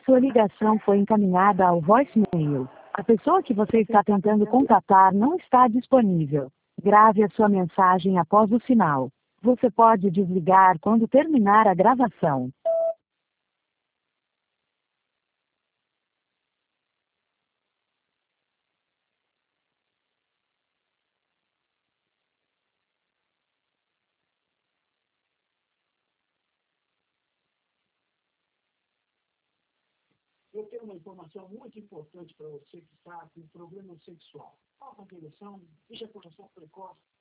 Sua ligação foi encaminhada ao voicemail. A pessoa que você está tentando contatar não está disponível. Grave a sua mensagem após o sinal. Você pode desligar quando terminar a gravação. Eu tenho uma informação muito importante para você que está com problema sexual. Falta de ereção, ejaculação precoce,